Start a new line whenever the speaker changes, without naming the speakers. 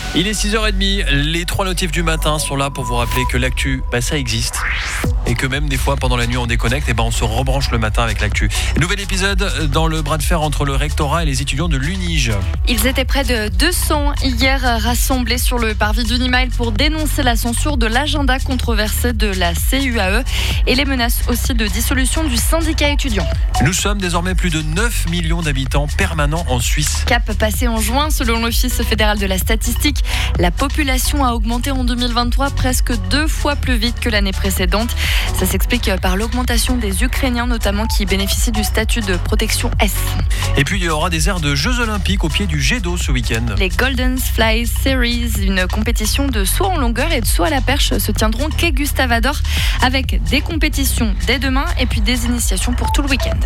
Il est 6h30, les 3 notifs du matin sont là pour vous rappeler que l'actu, ça existe. Et que même des fois pendant la nuit on déconnecte, on se rebranche le matin avec l'actu. Nouvel épisode dans le bras de fer entre le rectorat et les étudiants de l'UNIJ.
Ils étaient près de 200 hier rassemblés sur le parvis d'Unimail pour dénoncer la censure de l'agenda controversé de la CUAE et les menaces aussi de dissolution du syndicat étudiant.
Nous sommes désormais plus de 9 millions d'habitants permanents en Suisse.
Cap passé en juin, selon l'Office fédéral de la statistique, la population a augmenté en 2023 presque 2 fois plus vite que l'année précédente. Ça s'explique par l'augmentation des Ukrainiens notamment qui bénéficient du statut de protection S.
Et puis il y aura des aires de Jeux Olympiques au pied du jet d'eau ce week-end.
Les Golden Fly Series, une compétition de saut en longueur et de saut à la perche, se tiendront quai Gustave Adolphe avec des compétitions dès demain et puis des initiations pour tout le week-end.